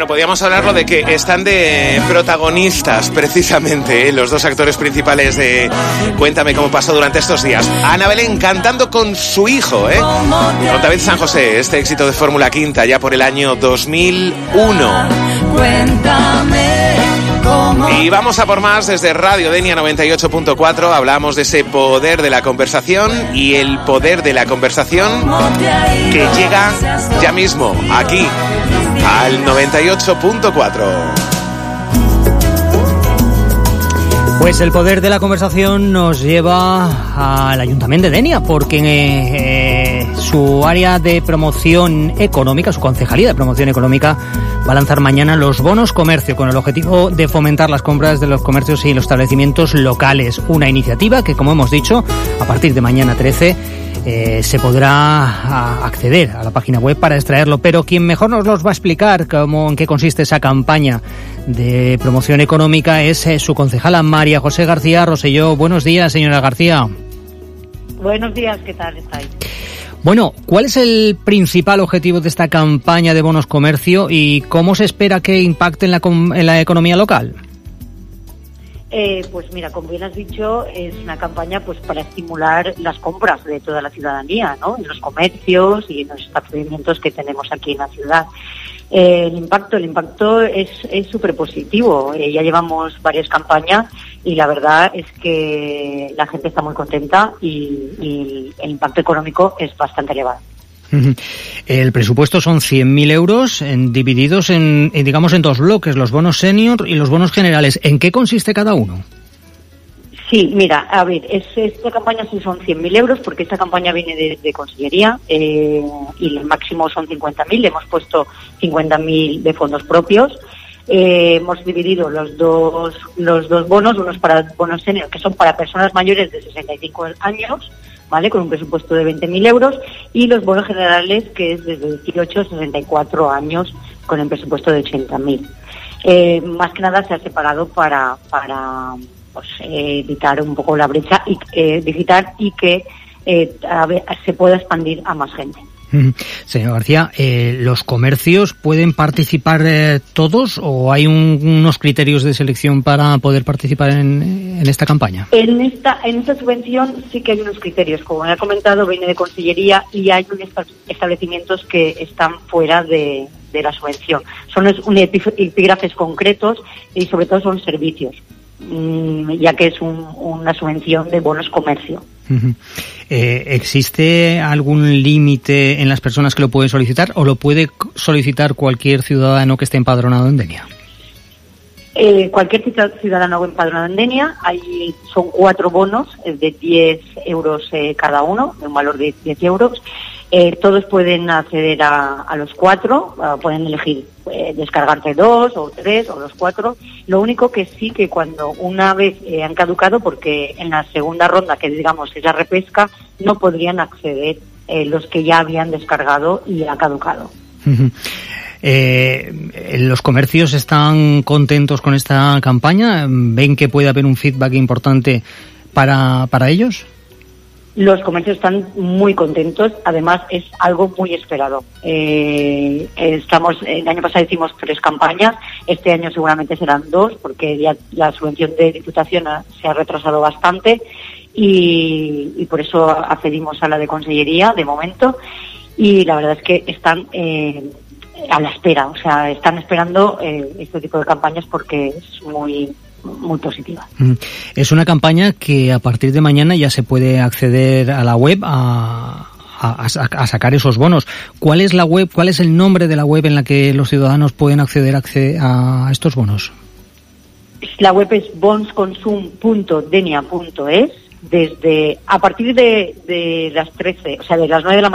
Bueno, podríamos hablarlo de que están de protagonistas, precisamente, los dos actores principales de Cuéntame cómo pasó durante estos días. Ana Belén cantando con su hijo, con David San José, este éxito de Fórmula Quinta, ya por el año 2001. Y vamos a por más desde Radio Denia 98.4. Hablamos de ese poder de la conversación y el poder de la conversación que llega ya mismo aquí al 98.4. Pues el poder de la conversación nos lleva al Ayuntamiento de Denia, porque su área de promoción económica, su concejalía de promoción económica, va a lanzar mañana los bonos comercio con el objetivo de fomentar las compras de los comercios y los establecimientos locales. Una iniciativa que, como hemos dicho, a partir de mañana 13 se podrá acceder a la página web para extraerlo, pero quien mejor nos los va a explicar en qué consiste esa campaña de promoción económica es su concejala María José García Rosselló. Buenos días, señora García. Buenos días, ¿qué tal estáis? Bueno, ¿cuál es el principal objetivo de esta campaña de bonos comercio y cómo se espera que impacte en la economía local? Pues mira, como bien has dicho, es una campaña pues para estimular las compras de toda la ciudadanía, ¿no? En los comercios y en los establecimientos que tenemos aquí en la ciudad. El impacto es súper positivo. Ya llevamos varias campañas y la verdad es que la gente está muy contenta y el impacto económico es bastante elevado. El presupuesto son 100.000 euros divididos en dos bloques, los bonos senior y los bonos generales. ¿En qué consiste cada uno? Sí, mira, a ver, esta campaña sí son 100.000 euros porque esta campaña viene de Consellería y el máximo son 50.000, le hemos puesto 50.000 de fondos propios. Hemos dividido los dos bonos, unos para bonos senior, que son para personas mayores de 65 años, ¿vale? Con un presupuesto de 20.000 euros, y los bonos generales, que es desde 18 a 64 años, con el presupuesto de 80.000. Más que nada se ha separado para evitar un poco la brecha digital y que se pueda expandir a más gente. Señor García, ¿los comercios pueden participar todos o hay unos criterios de selección para poder participar en esta campaña? En esta subvención sí que hay unos criterios. Como he comentado, viene de Consellería y hay unos establecimientos que están fuera de la subvención. Son epígrafes concretos y sobre todo son servicios, ya que es una subvención de bonos comercio. ¿Existe algún límite en las personas que lo pueden solicitar o lo puede solicitar cualquier ciudadano que esté empadronado en Denia? Cualquier ciudadano empadronado en Denia. Son 4 bonos de 10 euros cada uno, de un valor de 10 euros. Todos pueden acceder a los 4, pueden elegir descargarse 2 o 3 o los 4. Lo único que sí que cuando una vez han caducado, porque en la segunda ronda, que digamos es la repesca, no podrían acceder los que ya habían descargado y ha caducado. ¿Los comercios están contentos con esta campaña? ¿Ven que puede haber un feedback importante para ellos? Los comercios están muy contentos, además es algo muy esperado. El año pasado hicimos 3 campañas, este año seguramente serán 2, porque ya la subvención de Diputación se ha retrasado bastante y por eso accedimos a la de Consellería de momento, y la verdad es que están a la espera, o sea, están esperando este tipo de campañas porque es muy positiva. Es una campaña que a partir de mañana ya se puede acceder a la web a sacar esos bonos. ¿Cuál es la web? ¿Cuál es el nombre de la web en la que los ciudadanos pueden acceder a estos bonos? La web es bonsconsum.denia.es. A partir de las 13, o sea, de las 9 de la mañana